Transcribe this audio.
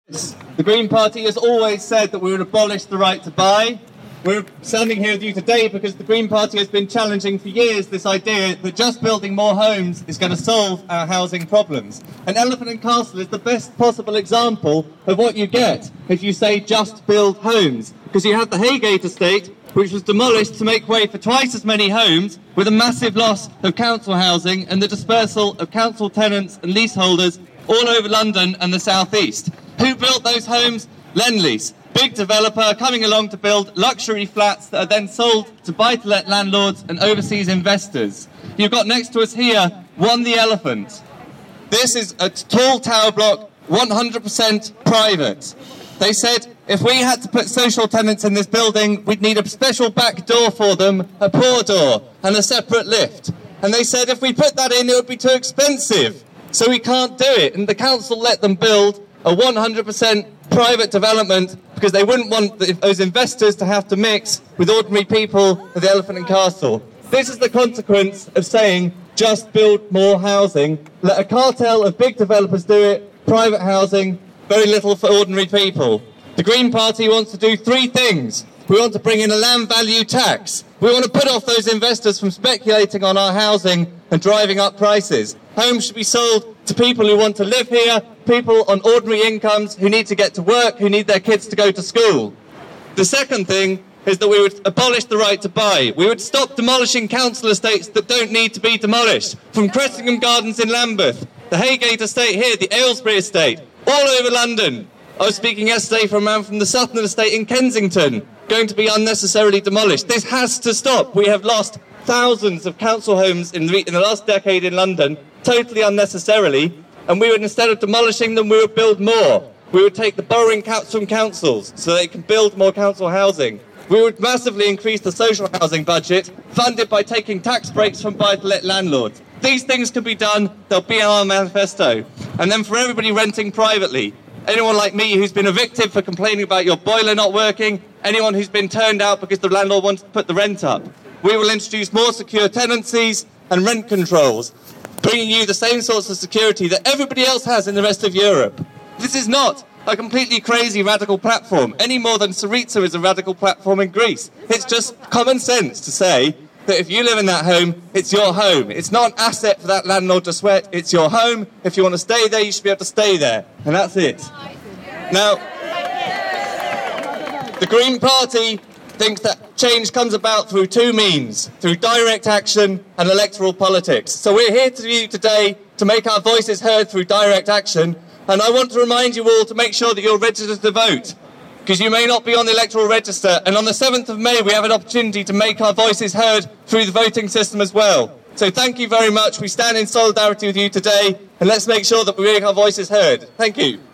The Green Party has always said that we would abolish the right to buy. We're standing here with you today because the Green Party has been challenging for years this idea that just building more homes is going to solve our housing problems. And Elephant and Castle is the best possible example of what you get if you say just build homes. Because you have the Haygate estate, which was demolished to make way for twice as many homes, with a massive loss of council housing and the dispersal of council tenants and leaseholders all over London and the South East. Who built those homes? Lendlease. Big developer coming along to build luxury flats that are then sold to buy-to-let landlords and overseas investors. You've got next to us here, One the Elephant. This is a tall tower block, 100% private. They said if we had to put social tenants in this building, we'd need a special back door for them, a pour door, and a separate lift. And they said if we put that in, it would be too expensive, so we can't do it. And the council let them build a 100% private development because they wouldn't want those investors to have to mix with ordinary people at the Elephant and Castle. This is the consequence of saying just build more housing. Let a cartel of big developers do it, private housing, very little for ordinary people. The Green Party wants to do three things. We want to bring in a land value tax. We want to put off those investors from speculating on our housing and driving up prices. Homes should be sold to people who want to live here, people on ordinary incomes who need to get to work, who need their kids to go to school. The second thing is that we would abolish the right to buy. We would stop demolishing council estates that don't need to be demolished. From Cressingham Gardens in Lambeth, the Haygate estate here, the Aylesbury estate, all over London. I was speaking yesterday from a man from the Sutton estate in Kensington, going to be unnecessarily demolished. This has to stop. We have lost thousands of council homes in the last decade in London, totally unnecessarily, and we would, instead of demolishing them, we would build more. We would take the borrowing from councils so they can build more council housing. We would massively increase the social housing budget, funded by taking tax breaks from buy-to-let landlords. These things can be done, they'll be in our manifesto. And then for everybody renting privately, anyone like me who's been evicted for complaining about your boiler not working, anyone who's been turned out because the landlord wants to put the rent up, we will introduce more secure tenancies and rent controls, bringing you the same sorts of security that everybody else has in the rest of Europe. This is not a completely crazy radical platform, any more than Syriza is a radical platform in Greece. It's just common sense to say that if you live in that home, it's your home. It's not an asset for that landlord to sweat. It's your home. If you want to stay there, you should be able to stay there. And that's it. Now, the Green Party thinks that change comes about through two means, through direct action and electoral politics. So we're here to you today to make our voices heard through direct action. And I want to remind you all to make sure that you're registered to vote, because you may not be on the electoral register. And on the 7th of May, we have an opportunity to make our voices heard through the voting system as well. So thank you very much. We stand in solidarity with you today, and let's make sure that we make our voices heard. Thank you.